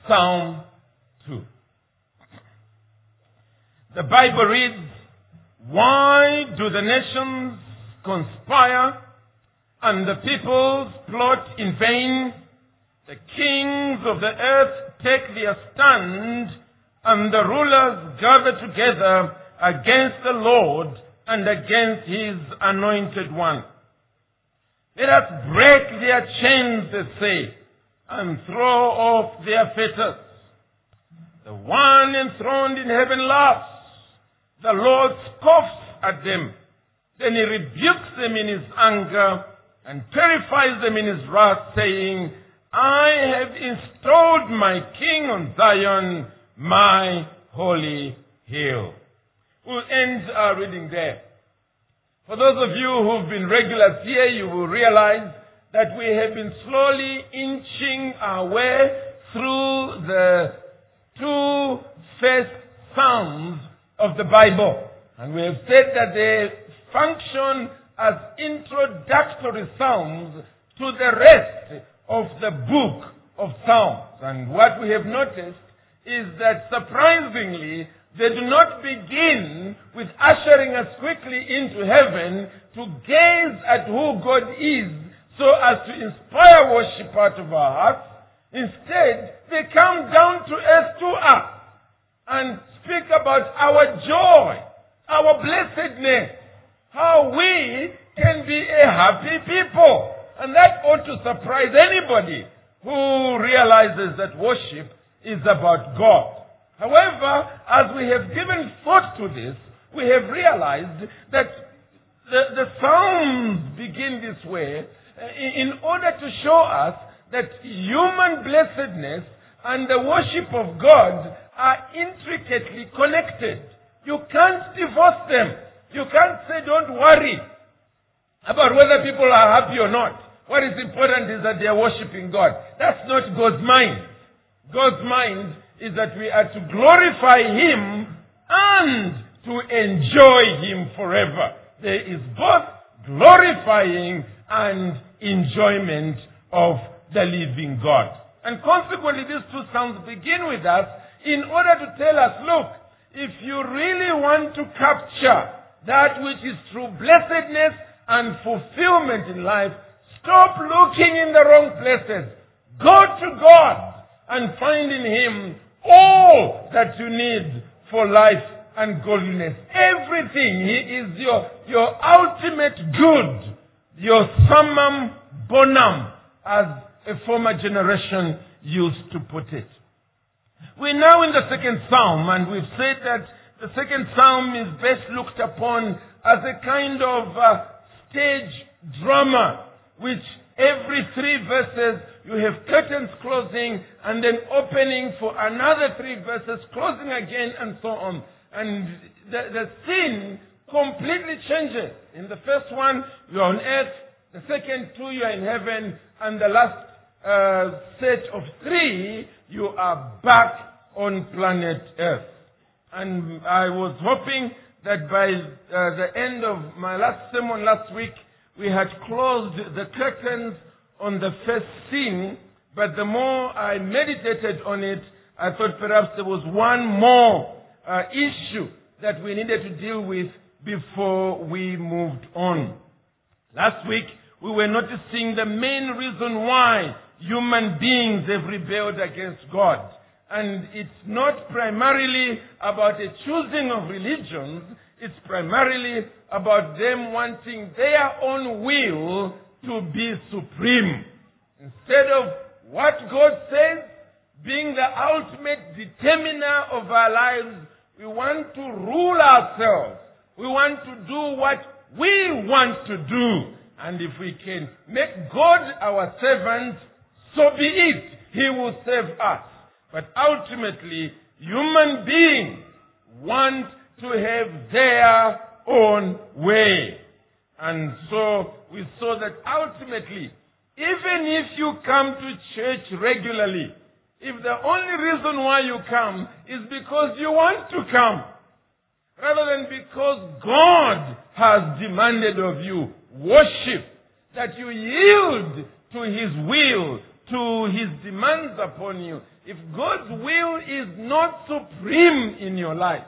Psalm 2. The Bible reads, "Why do the nations conspire and the peoples plot in vain? The kings of the earth take their stand, and the rulers gather together against the Lord and against his anointed one. Let us break their chains," they say, "and throw off their fetters. The one enthroned in heaven laughs. The Lord scoffs at them. Then he rebukes them in his anger and terrifies them in his wrath, saying, I have installed my king on Zion, my holy hill." We'll end our reading there. For those of you who've been regulars here, you will realize that we have been slowly inching our way through the two first Psalms of the Bible. And we have said that they function as introductory Psalms to the rest of the book of Psalms. And what we have noticed is that surprisingly, they do not begin with ushering us quickly into heaven to gaze at who God is so as to inspire worship out of our hearts. Instead, they come down to earth to us and speak about our joy, our blessedness, how we can be a happy people. And that ought to surprise anybody who realizes that worship is about God. However, as we have given thought to this, we have realized that the Psalms begin this way in order to show us that human blessedness and the worship of God are intricately connected. You can't divorce them. You can't say, don't worry about whether people are happy or not. What is important is that they are worshiping God. That's not God's mind. God's mind is that we are to glorify Him and to enjoy Him forever. There is both glorifying and enjoyment of the living God. And consequently, these two Psalms begin with us in order to tell us, look, if you really want to capture that which is true blessedness and fulfillment in life, stop looking in the wrong places. Go to God and find in Him all that you need for life and godliness. Everything. He is your ultimate good. Your summum bonum, as a former generation used to put it. We're now in the second Psalm, and we've said that the second Psalm is best looked upon as a kind of stage drama, which every 3 verses you have curtains closing and then opening for another 3 verses, closing again, and so on. And the scene completely changes. In the first one, you're on earth. The second 2, you're in heaven. And the last set of 3, you are back on planet Earth. And I was hoping that by the end of my last sermon last week, we had closed the curtains on the first scene, but the more I meditated on it, I thought perhaps there was one more issue that we needed to deal with before we moved on. Last week, we were noticing the main reason why human beings have rebelled against God. And it's not primarily about a choosing of religions, it's primarily about them wanting their own will to be supreme. Instead of what God says being the ultimate determiner of our lives, we want to rule ourselves. We want to do what we want to do. And if we can make God our servant, so be it. He will serve us. But ultimately, human beings want to have their own way. And so we saw that ultimately, even if you come to church regularly, if the only reason why you come is because you want to come, rather than because God has demanded of you worship, that you yield to His will, to his demands upon you, if God's will is not supreme in your life,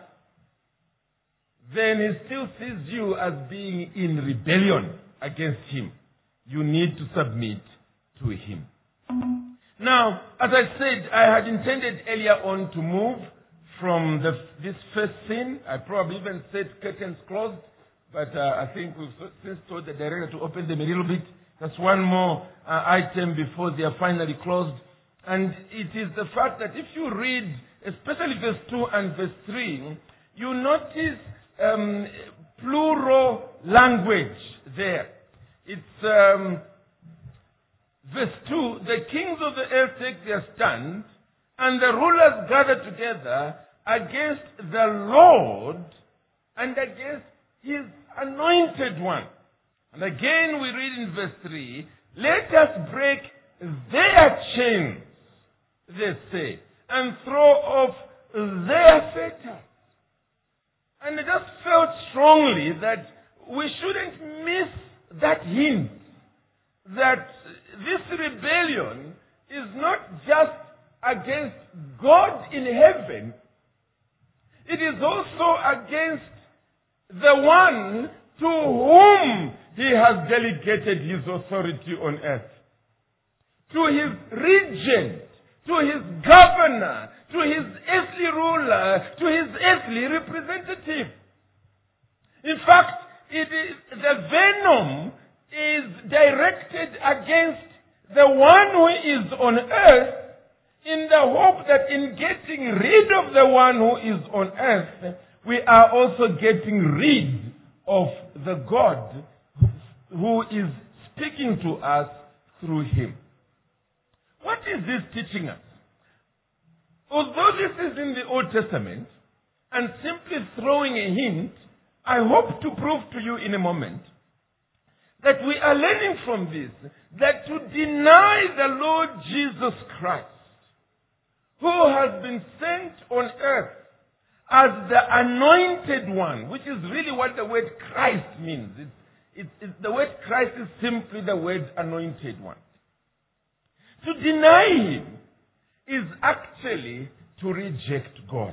then he still sees you as being in rebellion against him. You need to submit to him. Now, as I said, I had intended earlier on to move from this first scene. I probably even said curtains closed, but I think we've since told the director to open them a little bit. That's one more item before they are finally closed. And it is the fact that if you read, especially verse 2 and verse 3, you notice plural language there. It's verse 2, the kings of the earth take their stand, and the rulers gather together against the Lord and against his anointed one. And again we read in verse 3, let us break their chains, they say, and throw off their fetters. And I just felt strongly that we shouldn't miss that hint that this rebellion is not just against God in heaven, it is also against the one to whom he has delegated his authority on earth. To his regent, to his governor, to his earthly ruler, to his earthly representative. In fact, the venom is directed against the one who is on earth, in the hope that in getting rid of the one who is on earth, we are also getting rid of the God who is speaking to us through him. What is this teaching us? Although this is in the Old Testament, and simply throwing a hint, I hope to prove to you in a moment that we are learning from this, that to deny the Lord Jesus Christ, who has been sent on earth as the anointed one, which is really what the word Christ means. The word Christ is simply the word anointed one. To deny him is actually to reject God.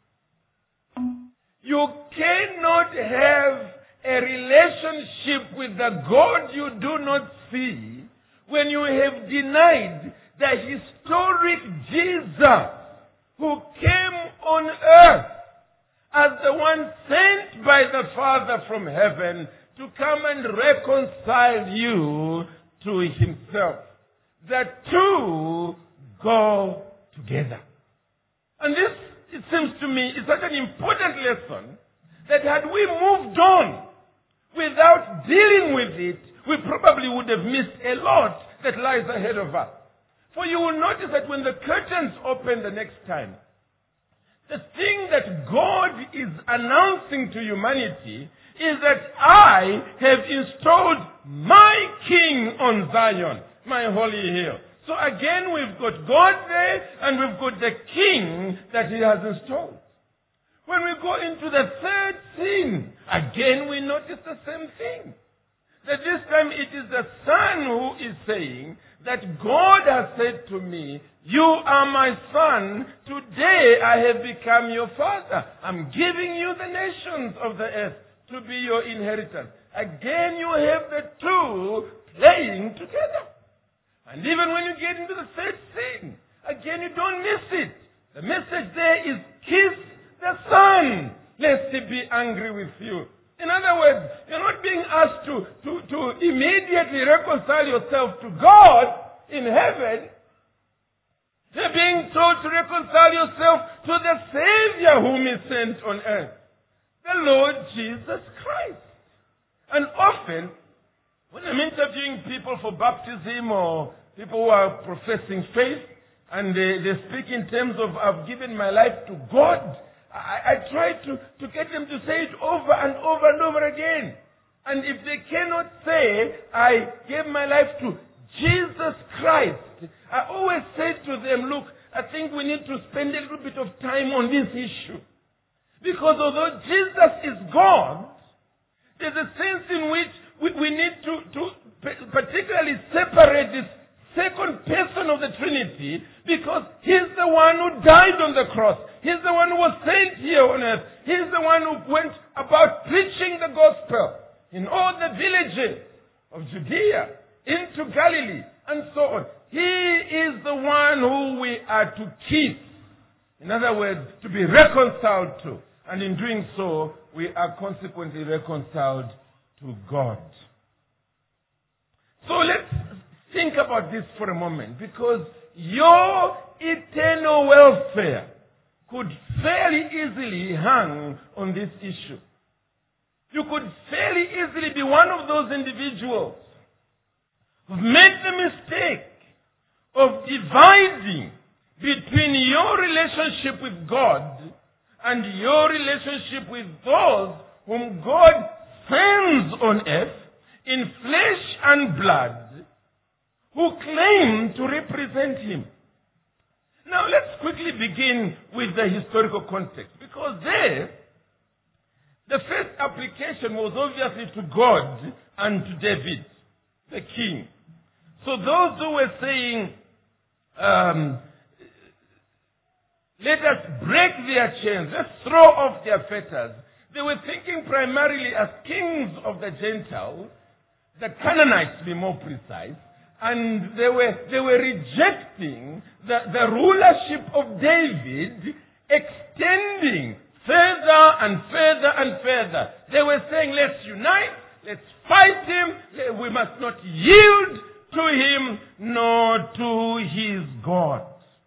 You cannot have a relationship with the God you do not see when you have denied the historic Jesus who came on earth as the one sent by the Father from heaven to come and reconcile you to himself. The two go together. And this, it seems to me, is such an important lesson that had we moved on without dealing with it, we probably would have missed a lot that lies ahead of us. For you will notice that when the curtains open the next time, the thing that God is announcing to humanity is that I have installed my king on Zion, my holy hill. So again, we've got God there, and we've got the king that he has installed. When we go into the third scene, again we notice the same thing. That this time it is the Son who is saying that God has said to me, you are my son, today I have become your father. I'm giving you the nations of the earth to be your inheritance. Again you have the two playing together. And even when you get into the third scene, again you don't miss it. The message there is kiss the Son, lest he be angry with you. In other words, you're not being asked to immediately reconcile yourself to God in heaven. You're being told to reconcile yourself to the Savior whom he sent on earth, the Lord Jesus Christ. And often, when I'm interviewing people for baptism or people who are professing faith, and they speak in terms of, I've given my life to God, I try to get them to say it over and over and over again. And if they cannot say, I gave my life to Jesus Christ, I always say to them, look, I think we need to spend a little bit of time on this issue. Because although Jesus is God, there's a sense in which we need to particularly separate this second person of the Trinity because he's the one who died on the cross. He's the one who was sent here on earth. He's the one who went about preaching the gospel in all the villages of Judea, into Galilee, and so on. He is the one who we are to kiss. In other words, to be reconciled to. And in doing so, we are consequently reconciled to God. So let's think about this for a moment, because your eternal welfare could fairly easily hang on this issue. You could fairly easily be one of those individuals who've made the mistake of dividing between your relationship with God and your relationship with those whom God sends on earth in flesh and blood, who claim to represent Him. Now let's quickly begin with the historical context, because there, the first application was obviously to God and to David, the king. So those who were saying, let us break their chains, let's throw off their fetters, they were thinking primarily as kings of the Gentiles, the Canaanites to be more precise, and they were rejecting the rulership of David, extending further and further and further. They were saying, let's unite, let's fight him, we must not yield to him nor to his God.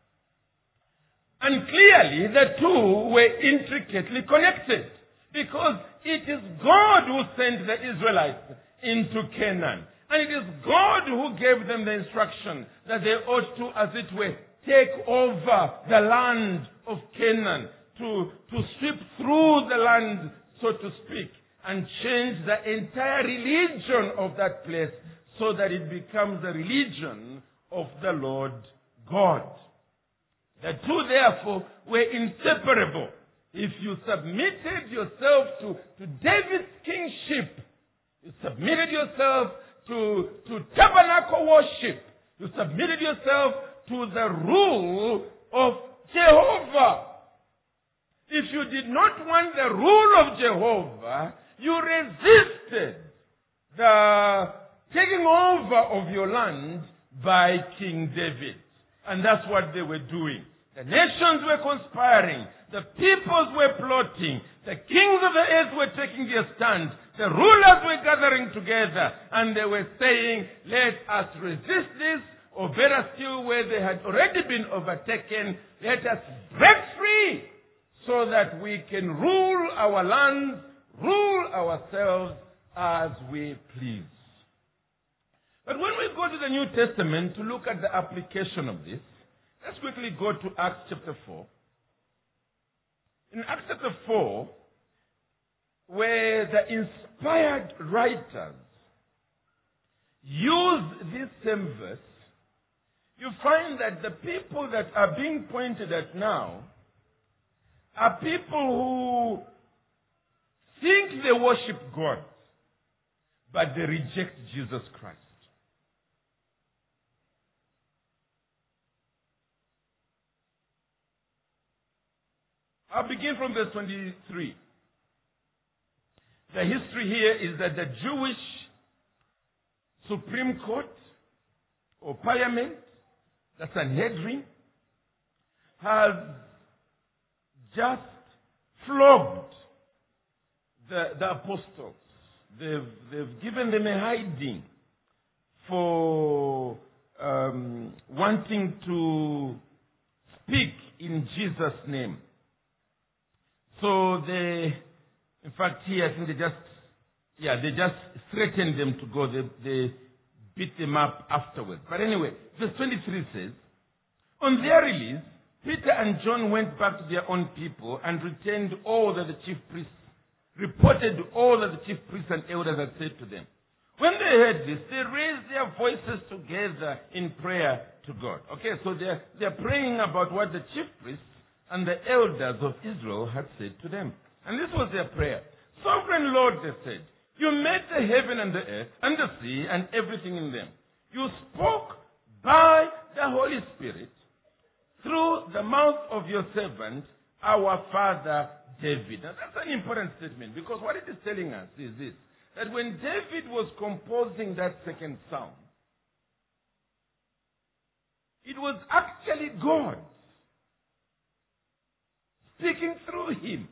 And clearly the two were intricately connected, because it is God who sent the Israelites into Canaan. And it is God who gave them the instruction that they ought to, as it were, take over the land of Canaan, to sweep through the land, so to speak, and change the entire religion of that place so that it becomes the religion of the Lord God. The two, therefore, were inseparable. If you submitted yourself to David's kingship, you submitted yourself to tabernacle worship, you submitted yourself to the rule of Jehovah. If you did not want the rule of Jehovah, you resisted the taking over of your land by King David. And that's what they were doing. The nations were conspiring. The peoples were plotting. The kings of the earth were taking their stand. The rulers were gathering together. And they were saying, let us resist this, or better still, where they had already been overtaken, let us break free so that we can rule our lands, rule ourselves as we please. But when we go to the New Testament to look at the application of this, let's quickly go to Acts chapter 4. In Acts chapter 4, where the inspired writers use this same verse, you find that the people that are being pointed at now are people who think they worship God, but they reject Jesus Christ. I'll begin from verse 23. The history here is that the Jewish Supreme Court or Parliament, the Sanhedrin, has just flogged the apostles. They've given them a hiding for wanting to speak in Jesus' name. So they, in fact, here I think they just threatened them to go. They beat them up afterwards. But anyway, verse 23 says, on their release, Peter and John went back to their own people and reported all that the chief priests and elders had said to them. When they heard this, they raised their voices together in prayer to God. Okay, so they're praying about what the chief priests and the elders of Israel had said to them. And this was their prayer. Sovereign Lord, they said, you made the heaven and the earth and the sea and everything in them. You spoke by the Holy Spirit through the mouth of your servant, our father David. Now that's an important statement, because what it is telling us is this, that when David was composing that second psalm, it was actually God speaking through him.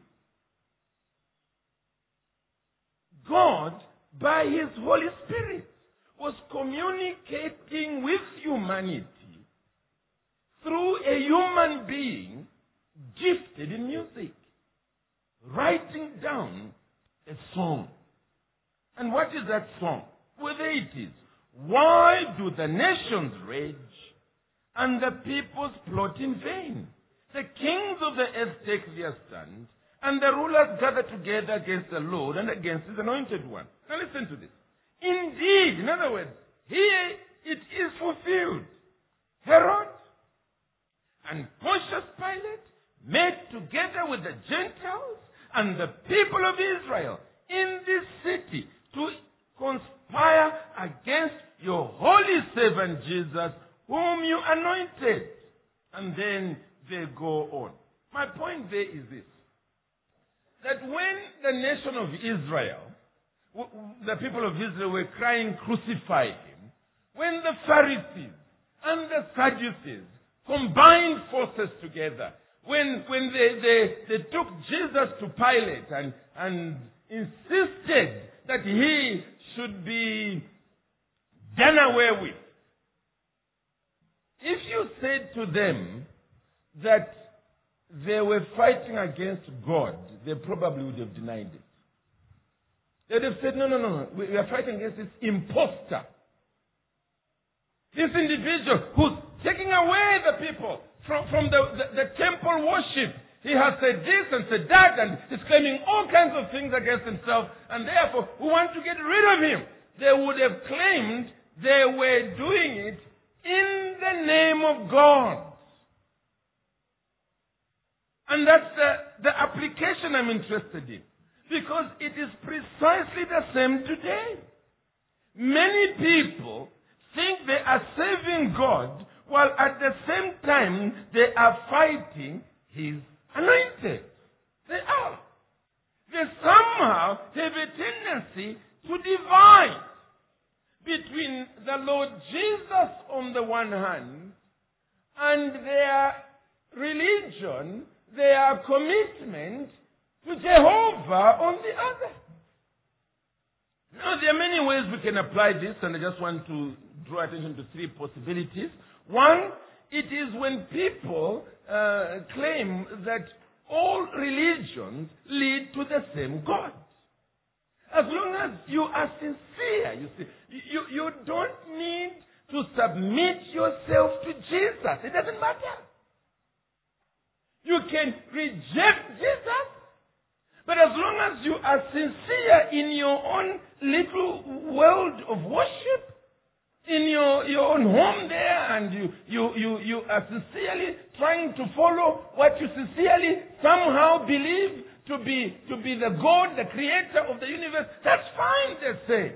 God, by his Holy Spirit, was communicating with humanity through a human being gifted in music, writing down a song. And what is that song? Well, there it is. Why do the nations rage and the peoples plot in vain? The kings of the earth take their stand, and the rulers gather together against the Lord and against his anointed one. Now listen to this. Indeed, in other words, here it is fulfilled. Herod and Pontius Pilate met together with the Gentiles and the people of Israel in this city to conspire against your holy servant Jesus, whom you anointed. And then they go on. My point there is this, that when the nation of Israel, the people of Israel were crying, crucify him, when the Pharisees and the Sadducees combined forces together, when they took Jesus to Pilate and insisted that he should be done away with, if you said to them that they were fighting against God, they probably would have denied it. They would have said, no, we are fighting against this imposter. This individual who's taking away the people from the temple worship. He has said this and said that, and he's claiming all kinds of things against himself, and therefore we want to get rid of him. They would have claimed they were doing it in the name of God. And that's the application I'm interested in. Because it is precisely the same today. Many people think they are serving God, while at the same time they are fighting his anointed. They are. They somehow have a tendency to divide between the Lord Jesus on the one hand and their religion, their commitment to Jehovah on the other. Now, there are many ways we can apply this, and I just want to draw attention to three possibilities. One, it is when people claim that all religions lead to the same God. As long as you are sincere, you see, you don't need to submit yourself to Jesus. It doesn't matter. You can reject Jesus, but as long as you are sincere in your own little world of worship, in your own home there, and you are sincerely trying to follow what you sincerely somehow believe to be the God, the creator of the universe, that's fine, they say.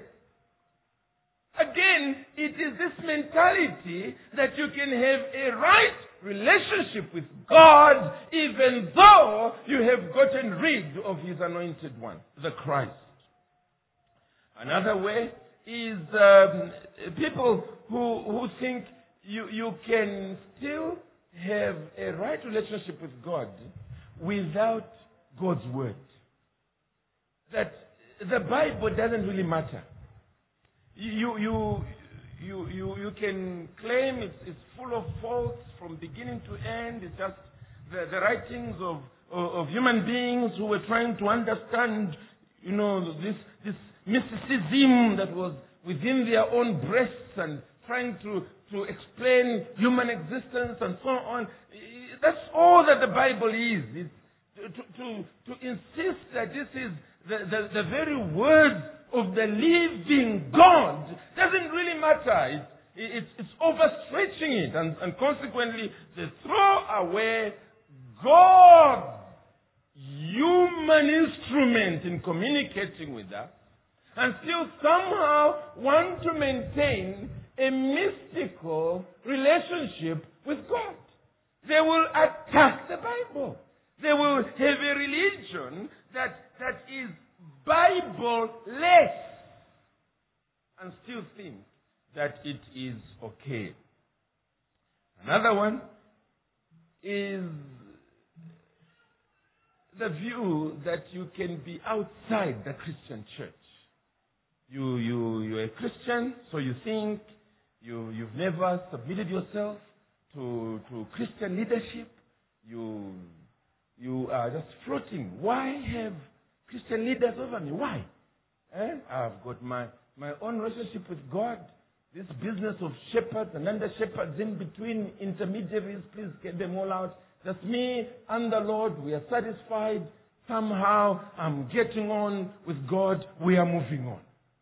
Again, it is this mentality that you can have a right relationship with God even though you have gotten rid of his anointed one, the Christ. Another way is people who think you can still have a right relationship with God without God's word. That the Bible doesn't really matter. You can claim it's full of faults from beginning to end. It's just the writings of human beings who were trying to understand, this mysticism that was within their own breasts and trying to explain human existence and so on. That's all that the Bible is. It's to insist that this is the very word of the living God doesn't really matter. It's overstretching it, and consequently they throw away God's human instrument in communicating with us, and still somehow want to maintain a mystical relationship with God. They will attack the Bible. They will have a religion that is Bible-less and still think that it is okay. Another one is the view that you can be outside the Christian church. You're a Christian, so you think you've never submitted yourself to Christian leadership. You are just floating. Why have Christian leaders over me? Why? I've got my own relationship with God. This business of shepherds and under-shepherds in between, intermediaries, please get them all out. Just me and the Lord, we are satisfied. Somehow I'm getting on with God. We are moving on.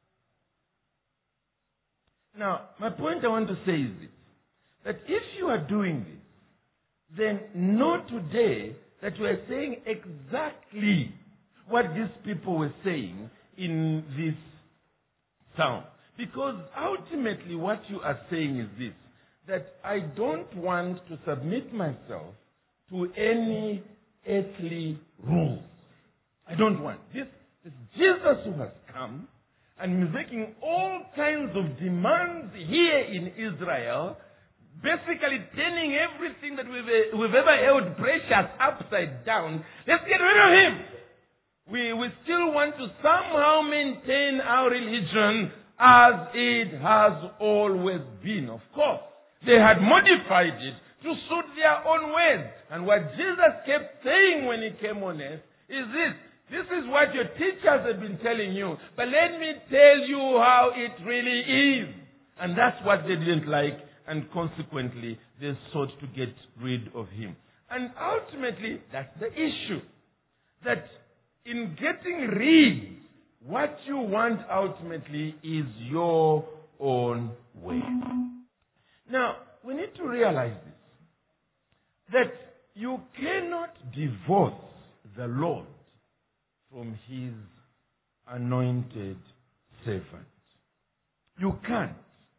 Now, my point I want to say is this, that if you are doing this, then know today that you are saying exactly what these people were saying in this psalm. Because ultimately what you are saying is this, that I don't want to submit myself to any earthly rules. I don't want. This is Jesus who has come and is making all kinds of demands here in Israel, basically turning everything that we've ever held precious upside down. Let's get rid of him. We still want to somehow maintain our religion as it has always been. Of course, they had modified it to suit their own ways. And what Jesus kept saying when he came on earth is this. This is what your teachers have been telling you. But let me tell you how it really is. And that's what they didn't like. And consequently, they sought to get rid of him. And ultimately, that's the issue. That in getting rid, what you want ultimately is your own way. Now, we need to realize this. That you cannot divorce the Lord from his anointed servant. You can't.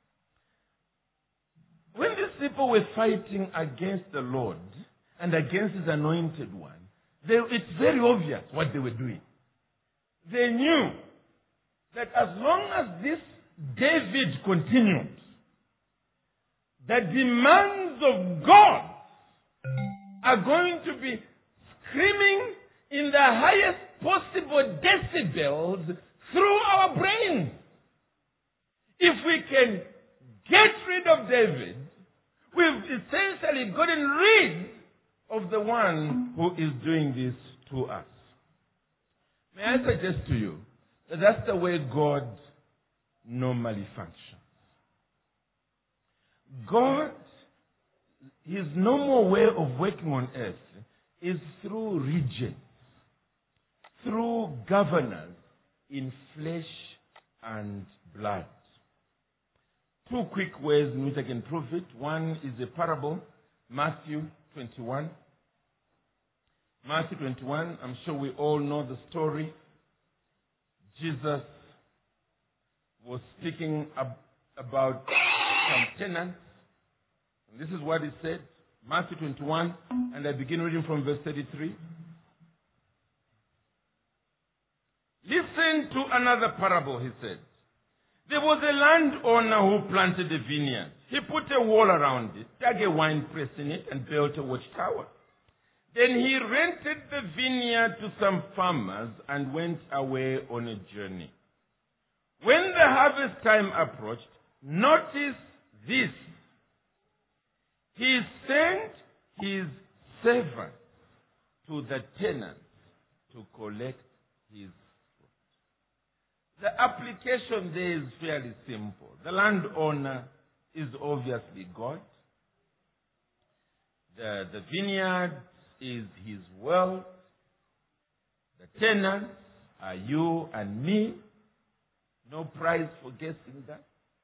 When these people were fighting against the Lord and against his anointed one, it's very obvious what they were doing. They knew that as long as this David continued, the demands of God are going to be screaming in the highest possible decibels through our brains. If we can get rid of David, we've essentially gotten rid of the one who is doing this to us. May I suggest to you that that's the way God normally functions. God, his normal way of working on earth is through regents, through governors in flesh and blood. Two quick ways in which I can prove it. One is a parable, Matthew 21. Matthew 21, I'm sure we all know the story. Jesus was speaking about some tenants. And this is what he said. Matthew 21, and I begin reading from verse 33. Listen to another parable, he said. There was a landowner who planted a vineyard. He put a wall around it, dug a wine press in it, and built a watchtower. Then he rented the vineyard to some farmers and went away on a journey. When the harvest time approached, notice this. He sent his servant to the tenants to collect his fruit. The application there is fairly simple. The landowner is obviously God. The vineyard is his wealth. The tenants are you and me. No prize for guessing that.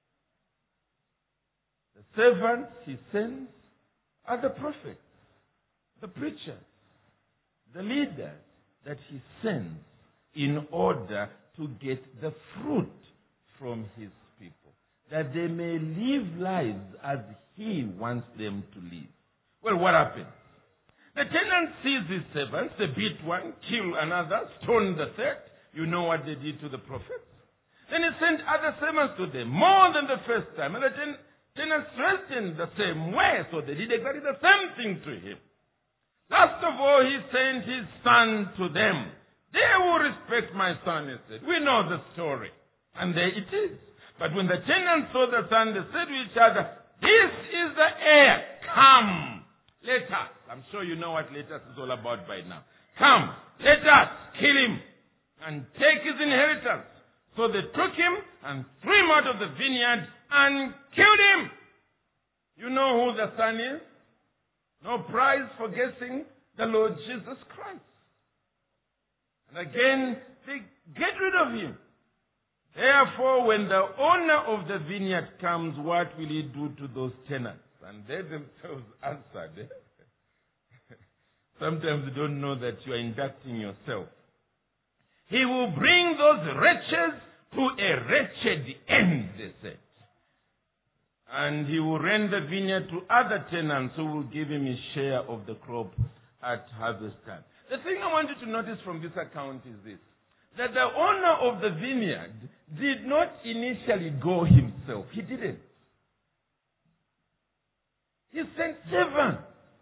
The servants he sends are the prophets, the preachers, the leaders that he sends in order to get the fruit from his people. that they may live lives as he wants them to live. Well, what happened? The tenant sees his servants, they beat one, kill another, stone the third. You know what they did to the prophets. Then he sent other servants to them, more than the first time. And the tenants threatened the same way, so they did exactly the same thing to him. Last of all, he sent his son to them. They will respect my son, he said. We know the story. And there it is. But when the tenants saw the son, they said to each other, this is the heir. Come, let us. I'm sure you know what let us is all about by now. Come, let us kill him and take his inheritance. So they took him and threw him out of the vineyard and killed him. You know who the son is? No prize for guessing, the Lord Jesus Christ. And again, they get rid of him. Therefore, when the owner of the vineyard comes, what will he do to those tenants? And they themselves answered. Sometimes you don't know that you are inducting yourself. He will bring those wretches to a wretched end, they said. And he will rent the vineyard to other tenants who will give him his share of the crop at harvest time. The thing I want you to notice from this account is this, that the owner of the vineyard did not initially go himself. He didn't. He sent servants,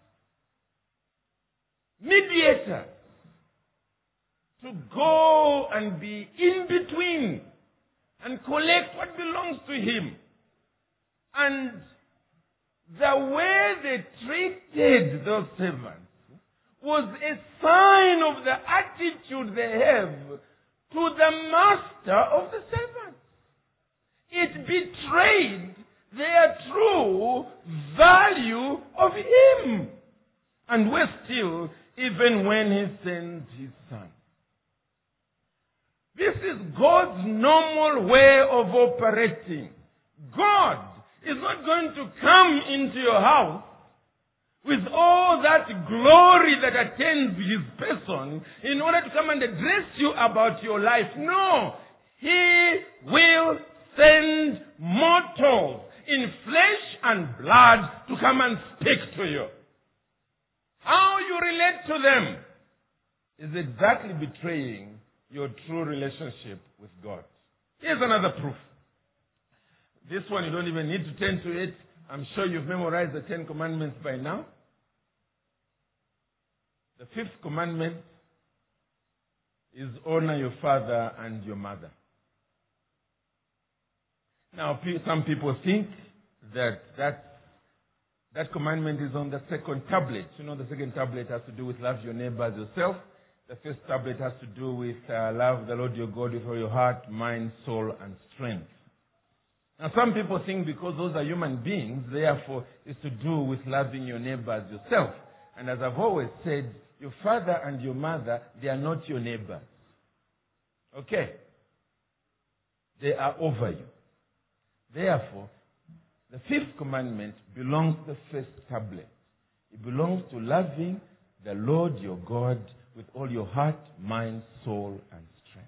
mediators, to go and be in between and collect what belongs to him. And the way they treated those servants was a sign of the attitude they have to the master of the servants. It betrayed their true value of him. And worse still, even when he sends his son. This is God's normal way of operating. God is not going to come into your house with all that glory that attends his person in order to come and address you about your life. No. He will send mortals in flesh and blood to come and speak to you. How you relate to them is exactly betraying your true relationship with God. Here's another proof. This one you don't even need to turn to it. I'm sure you've memorized the 10 Commandments by now. The 5th commandment is honor your father and your mother. Now, some people think that commandment is on the 2nd tablet. You know, the 2nd tablet has to do with love your neighbor as yourself. The 1st tablet has to do with love the Lord your God with all your heart, mind, soul, and strength. Now, some people think because those are human beings, therefore, it's to do with loving your neighbor as yourself. And as I've always said, your father and your mother, they are not your neighbors. Okay? They are over you. Therefore, the 5th commandment belongs to the 1st tablet. It belongs to loving the Lord your God with all your heart, mind, soul, and strength.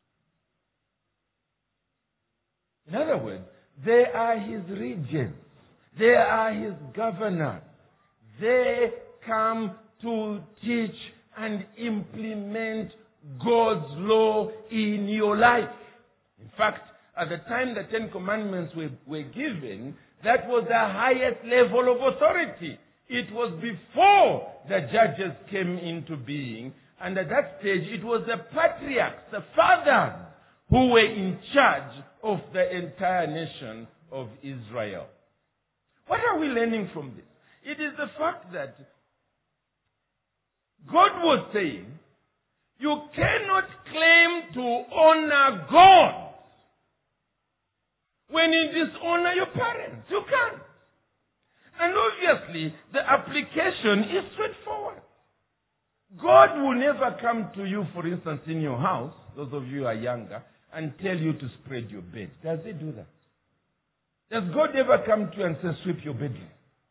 In other words, they are his regents. They are his governors. They come to teach and implement God's law in your life. In fact, at the time the 10 Commandments were given, that was the highest level of authority. It was before the judges came into being, and at that stage it was the patriarchs, the fathers, who were in charge of the entire nation of Israel. What are we learning from this? It is the fact that God was saying, you cannot claim to honor God when you dishonor your parents. You can't. And obviously, the application is straightforward. God will never come to you, for instance, in your house, those of you who are younger, and tell you to spread your bed. Does he do that? Does God ever come to you and say, sweep your bedroom?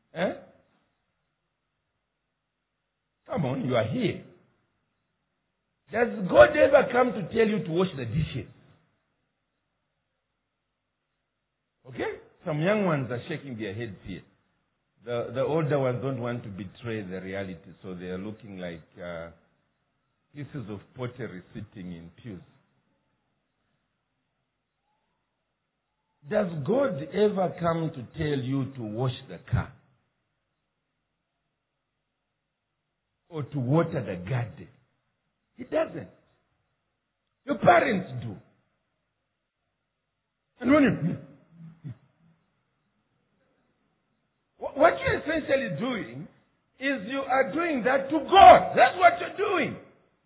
Come on, you are here. Does God ever come to tell you to wash the dishes? Okay? Some young ones are shaking their heads here. The older ones don't want to betray the reality, so they are looking like pieces of pottery sitting in pews. Does God ever come to tell you to wash the car? Or to water the garden? He doesn't. Your parents do. And when you... What you're essentially doing is you are doing that to God. That's what you're doing.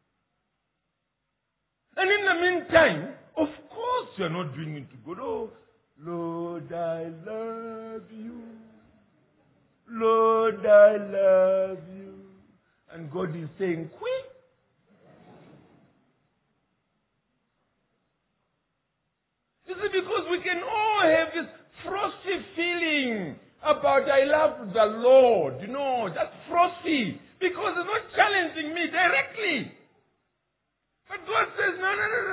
And in the meantime, of course you're not doing it to God. Oh, Lord, I love you. Lord, I love you. And God is saying, quick. You see, because we can all have this frosty feeling about I love the Lord. You know, that's frosty. Because it's not challenging me directly. But God says, no.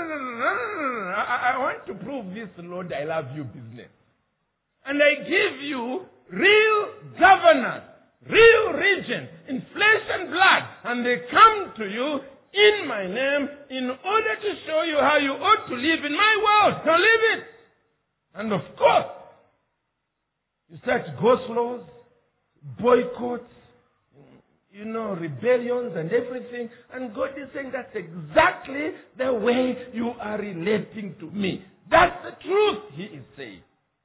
I want to prove this, Lord, I love you business. And I give you real governors, real regents, in flesh and blood. And they come to you in my name in order to show you how you ought to live in my world. Now live it. And of course, you start ghost laws, boycotts, rebellions and everything. And God is saying that's exactly the way you are relating to me. That's the truth, He is saying.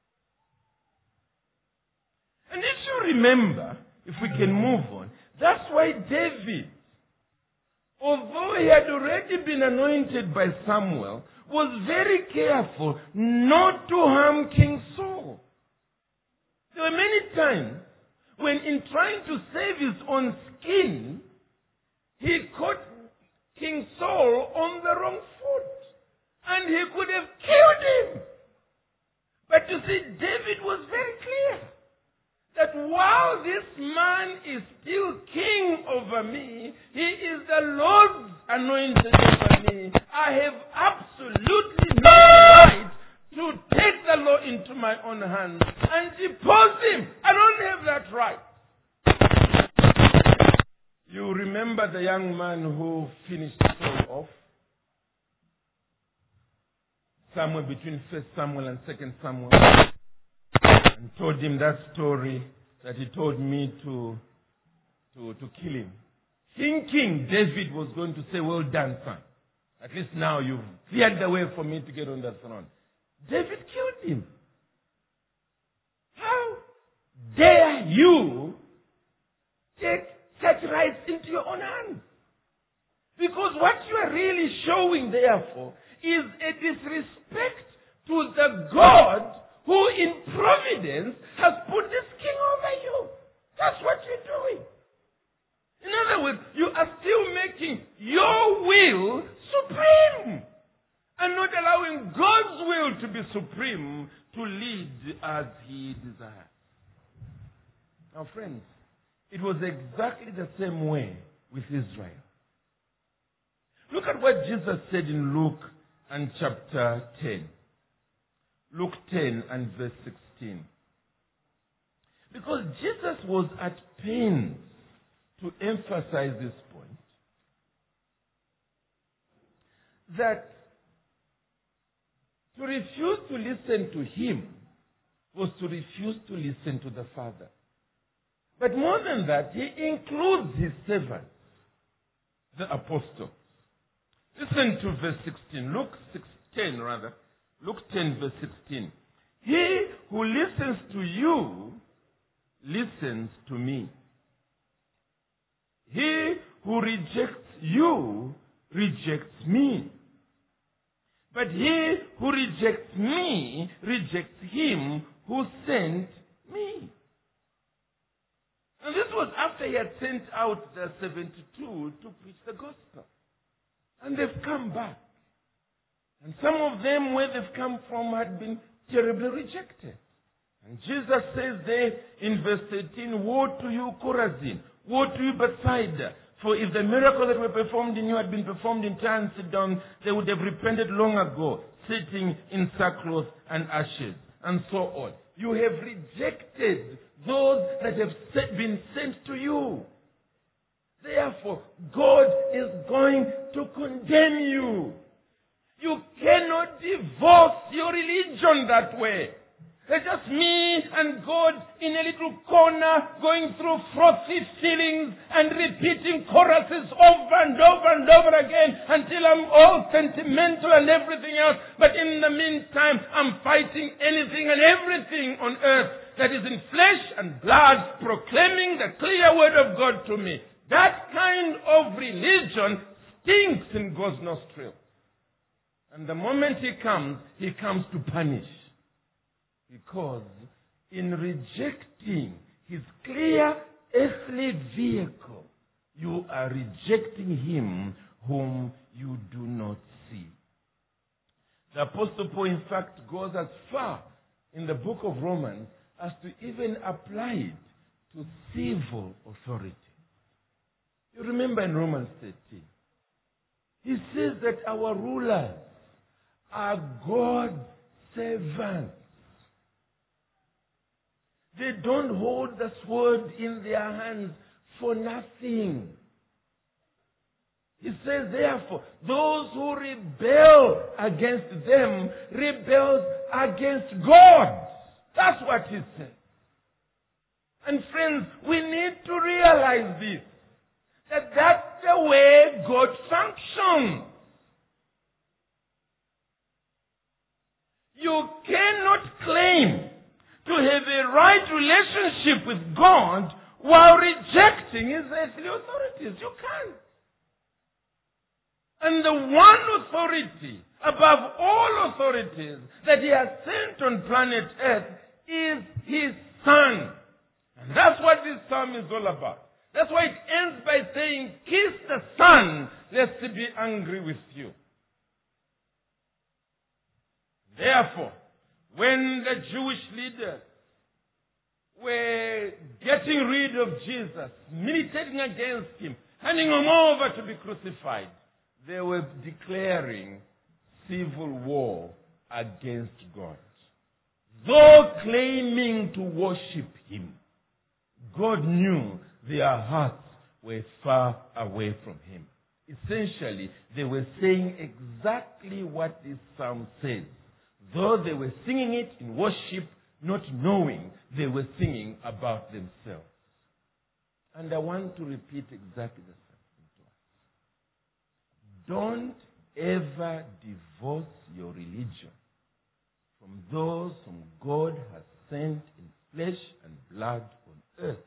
And if you remember, if we can move on, that's why David, although he had already been anointed by Samuel, was very careful not to harm King Saul. There were many times when in trying to save his own skin, he caught King Saul on the wrong foot. And he could have killed him. But you see, David was very clear that while this man is still king over me, he is the Lord's anointed over me. I have absolutely no right to take the law into my own hands and depose him. I don't have that right. You remember the young man who finished Saul off? Somewhere between 1 Samuel and 2 Samuel. And told him that story that he told me to kill him. Thinking David was going to say, well done, son. At least now you've cleared the way for me to get on the throne. David killed him. How dare you take such rights into your own hands? Because what you are really showing, therefore, is a disrespect to the God who in providence has put this king over you. That's what you're doing. In other words, you are still making your will supreme and not allowing God's will to be supreme to lead as He desires. Now, friends, it was exactly the same way with Israel. Look at what Jesus said in Luke and chapter 10. Luke 10 and verse 16. Because Jesus was at pains to emphasize this point, that to refuse to listen to Him was to refuse to listen to the Father. But more than that, He includes His servants, the apostles. Listen to verse 16. Luke 10 verse 16. He who listens to you listens to me. He who rejects you rejects me. But he who rejects me rejects him who sent me. And this was after he had sent out the 72 to preach the gospel. And they've come back. And some of them, where they've come from, had been terribly rejected. And Jesus says there in verse 13, woe to you, Chorazin! Woe to you, Bethsaida! For if the miracles that were performed in you had been performed in Tyre and Sidon, they would have repented long ago, sitting in sackcloth and ashes, and so on. You have rejected those that have been sent to you. Therefore, God is going to condemn you. You cannot divorce your religion that way. It's just me and God in a little corner going through frothy feelings and repeating choruses over and over and over again until I'm all sentimental and everything else. But in the meantime, I'm fighting anything and everything on earth that is in flesh and blood, proclaiming the clear word of God to me. That kind of religion stinks in God's nostril. And the moment he comes to punish. Because in rejecting his clear earthly vehicle, you are rejecting him whom you do not see. The Apostle Paul, in fact, goes as far in the book of Romans as to even apply it to civil authority. You remember in Romans 13, he says that our rulers are God's servants. They don't hold the sword in their hands for nothing. He says, therefore, those who rebel against them rebels against God. That's what he says. And friends, we need to realize this. That's the way God functions. You cannot claim to have a right relationship with God while rejecting his earthly authorities. You can't. And the one authority above all authorities that he has sent on planet Earth is his Son. And that's what this psalm is all about. That's why it ends by saying, kiss the Son, lest he be angry with you. Therefore, when the Jewish leaders were getting rid of Jesus, militating against him, handing him over to be crucified, they were declaring civil war against God. Though claiming to worship him, God knew their hearts were far away from him. Essentially, they were saying exactly what this psalm says. Though they were singing it in worship, not knowing they were singing about themselves. And I want to repeat exactly the same thing to us. Don't ever divorce your religion from those whom God has sent in flesh and blood on earth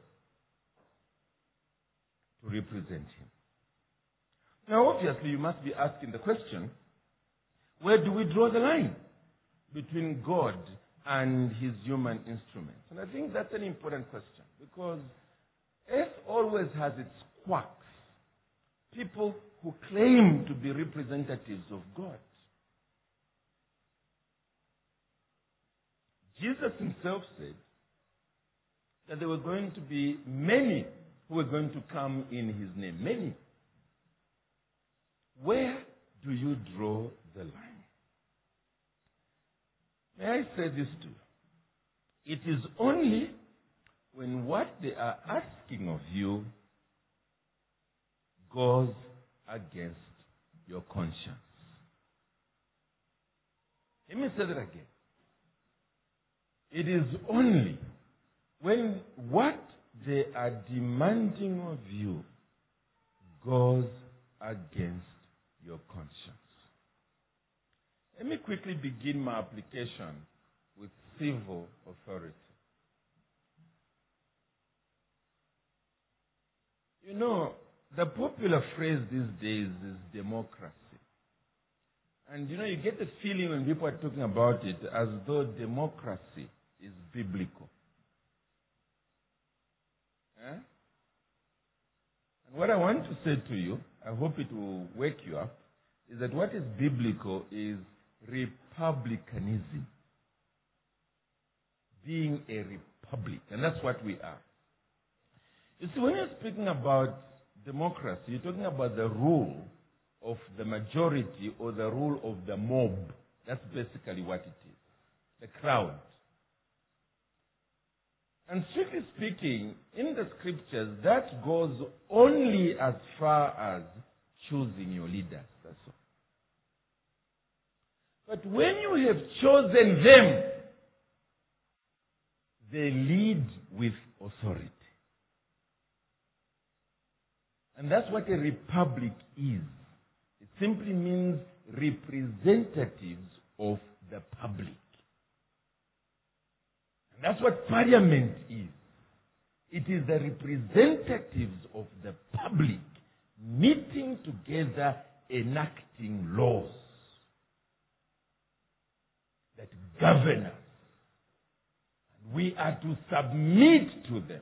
to represent him. Now, obviously, you must be asking the question, where do we draw the line between God and his human instruments? And I think that's an important question, because earth always has its quacks. People who claim to be representatives of God. Jesus himself said that there were going to be many who were going to come in his name. Many. Where do you draw the line? May I say this to you? It is only when what they are asking of you goes against your conscience. Let me say that again. It is only when what they are demanding of you goes against your conscience. Let me quickly begin my application with civil authority. You know, the popular phrase these days is democracy. And you know, you get the feeling when people are talking about it as though democracy is biblical. Eh? And what I want to say to you, I hope it will wake you up, is that what is biblical is republicanism. Being a republic. And that's what we are. You see, when you're speaking about democracy, you're talking about the rule of the majority or the rule of the mob. That's basically what it is. The crowd. And strictly speaking, in the scriptures, that goes only as far as choosing your leaders. That's all. But when you have chosen them, they lead with authority. And that's what a republic is. It simply means representatives of the public. And that's what parliament is. It is the representatives of the public meeting together, enacting laws that govern us. And we are to submit to them.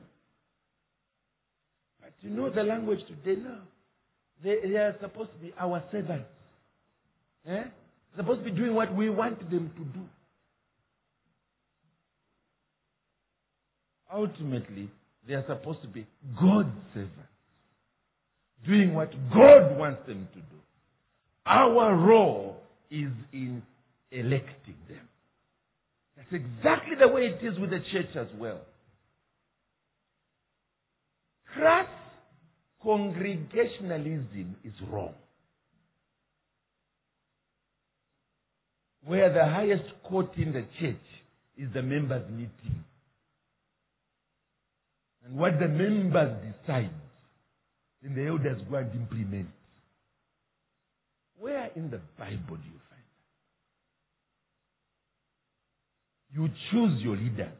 But you know the language today now? They are supposed to be our servants. They're supposed to be doing what we want them to do. Ultimately, they are supposed to be God's servants, doing what God wants them to do. Our role is in electing them. That's exactly the way it is with the church as well. Crass congregationalism is wrong. Where the highest court in the church is the members' meeting. And what the members decide, then the elders go and implement. Where in the Bible do you find that? You choose your leaders.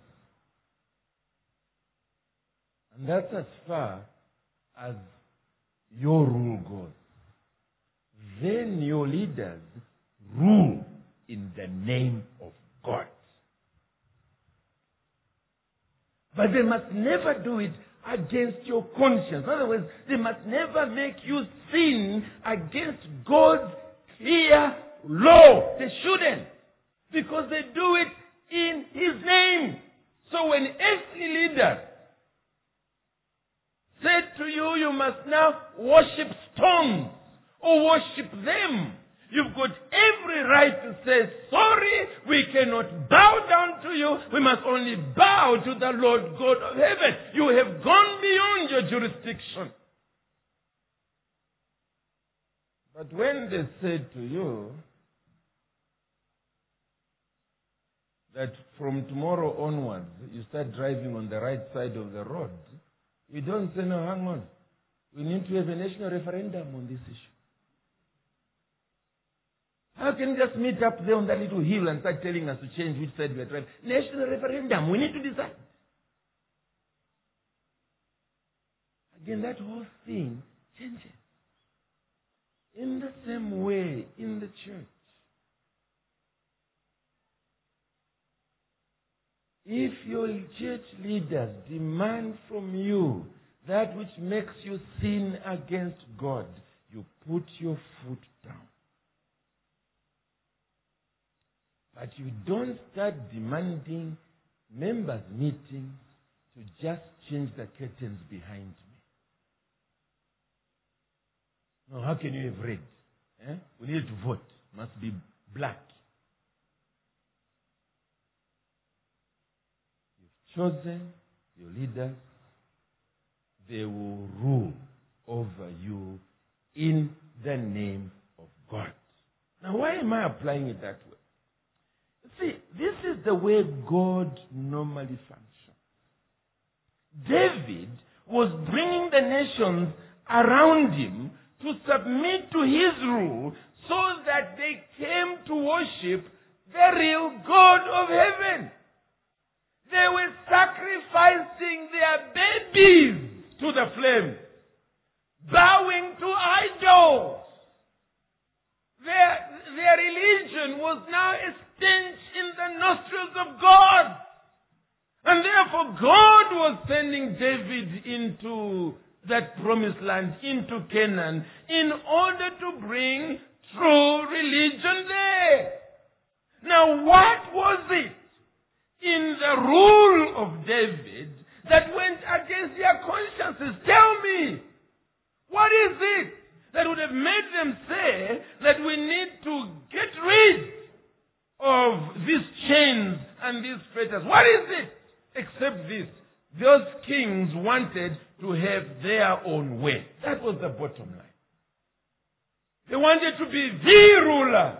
And that's as far as your rule goes. Then your leaders rule in the name of God. But they must never do it against your conscience. In other words, they must never make you sin against God's clear law. They shouldn't. Because they do it in His name. So when earthly leaders said to you, you must now worship stones or worship them, you've got every right to say, sorry, we cannot bow down to you. We must only bow to the Lord God of heaven. You have gone beyond your jurisdiction. But when they said to you that from tomorrow onwards you start driving on the right side of the road, we don't say, no, hang on. We need to have a national referendum on this issue. How can you just meet up there on that little hill and start telling us to change which side we are driving? National referendum. We need to decide. Again, that whole thing changes. In the same way, in the church, if your church leaders demand from you that which makes you sin against God, you put your foot down. But you don't start demanding members' meetings to just change the curtains behind me. No, how can you have red? We need to vote. Must be black. You've chosen your leaders. They will rule over you in the name of God. Now, why am I applying it that way? See, this is the way God normally functions. David was bringing the nations around him to submit to his rule so that they came to worship the real God of heaven. They were sacrificing their babies to the flames, bowing to idols. Their religion was now a stench in the nostrils of God. And therefore God was sending David into that promised land, into Canaan, in order to bring true religion there. Now what was it in the rule of David that went against their consciences? Tell me, what is it that would have made them say that we need to get rid of these chains and these fetters? What is it except this? those kings wanted to have their own way. That was the bottom line. They wanted to be the ruler,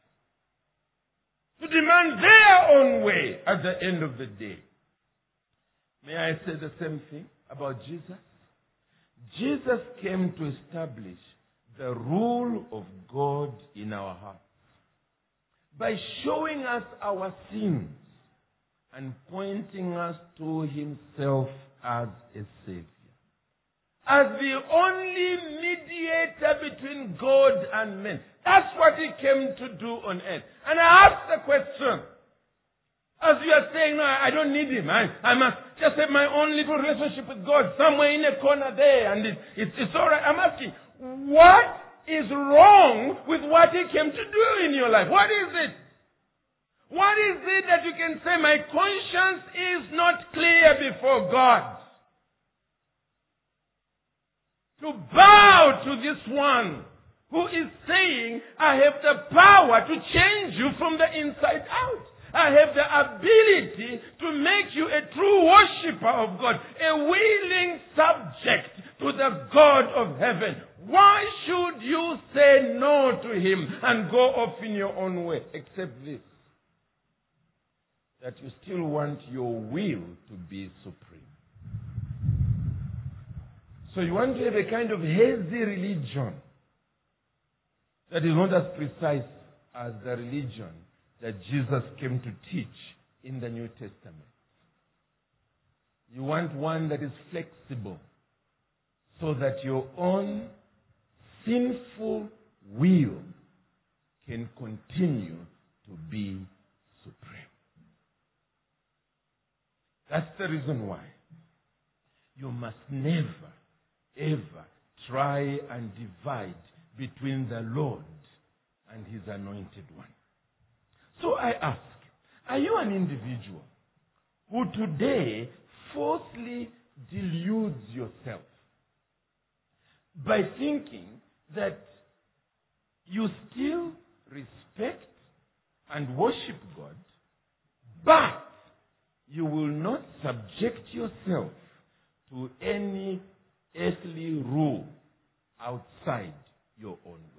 to demand their own way at the end of the day. May I say the same thing about Jesus? Jesus came to establish the rule of God in our hearts by showing us our sins and pointing us to himself as a Savior, as the only mediator between God and men. That's what he came to do on earth. And I ask the question, as you are saying, no, I don't need him. I must just have my own little relationship with God somewhere in a corner there, and it's all right. I'm asking, what is wrong with what he came to do in your life? What is it? What is it that you can say, my conscience is not clear before God? To bow to this one who is saying, I have the power to change you from the inside out. I have the ability to make you a true worshipper of God, a willing subject to the God of heaven. Why should you say no to him and go off in your own way? Except this, that you still want your will to be supreme. So you want to have a kind of hazy religion that is not as precise as the religion that Jesus came to teach in the New Testament. You want one that is flexible so that your own sinful will can continue to be supreme. That's the reason why you must never, ever try and divide between the Lord and his anointed one. So I ask, are you an individual who today falsely deludes yourself by thinking that you still respect and worship God, but you will not subject yourself to any earthly rule outside your own will?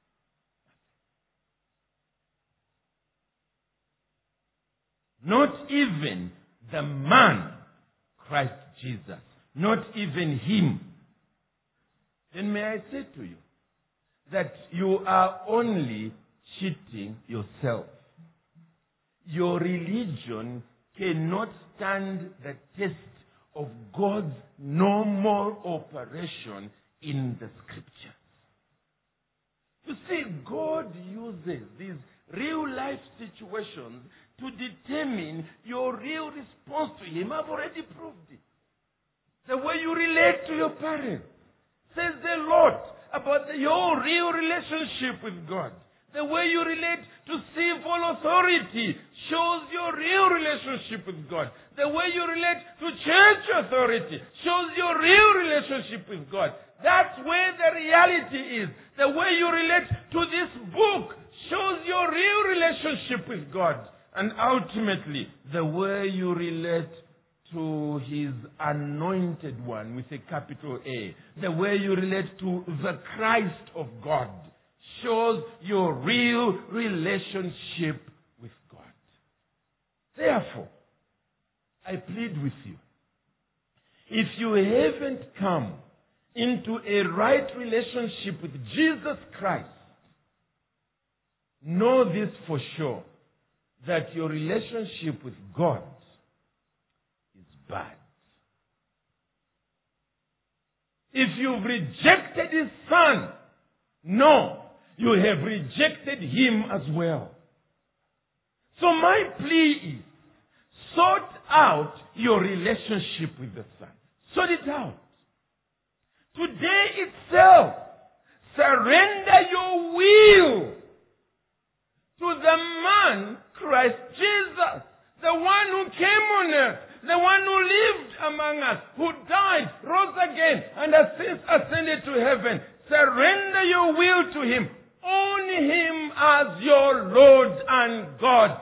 Not even the man, Christ Jesus. Not even him. Then may I say to you that you are only cheating yourself. Your religion cannot stand the test of God's normal operation in the Scriptures. You see, God uses these real life situations to determine your real response to him. I've already proved it. The way you relate to your parents says a lot about your real relationship with God. The way you relate to civil authority shows your real relationship with God. The way you relate to church authority shows your real relationship with God. That's where the reality is. The way you relate to this book shows your real relationship with God. And ultimately, the way you relate to his anointed one with a capital A, the way you relate to the Christ of God, shows your real relationship with God. Therefore, I plead with you, if you haven't come into a right relationship with Jesus Christ, know this for sure, that your relationship with God is bad. If you've rejected his Son, no, you have rejected him as well. So my plea is, sort out your relationship with the Son. Sort it out. Today itself, surrender your will to the man, Christ Jesus, the one who came on earth, the one who lived among us, who died, rose again, and has since ascended to heaven. Surrender your will to him. Own him as your Lord and God.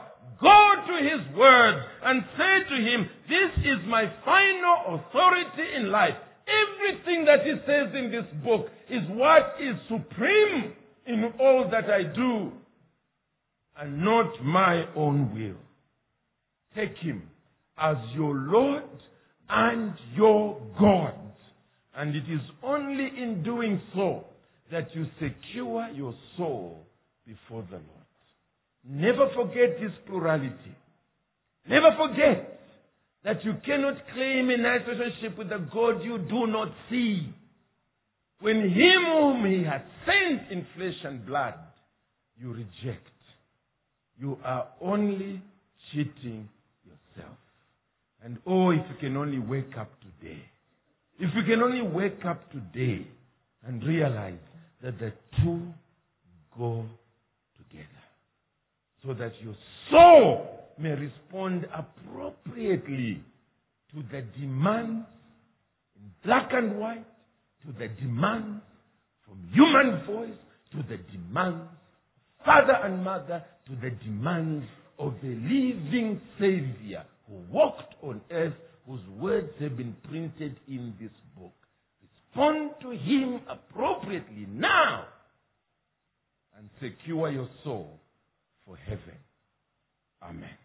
go to His Word and say to Him, this is my final authority in life. Everything that He says in this book is what is supreme in all that I do, and not my own will. Take Him as your Lord and your God. And it is only in doing so that you secure your soul before the Lord. Never forget His plurality. Never forget that you cannot claim a nice relationship with the God you do not see, when Him whom He has sent in flesh and blood you reject. You are only cheating yourself. And oh, if you can only wake up today. If you can only wake up today and realize that the two go together, so that your soul may respond appropriately to the demands in black and white, to the demands from human voice, to the demands of father and mother, to the demands of the living Savior who walked on earth, whose words have been printed in this book. Respond to Him appropriately now and secure your soul for heaven. Amen.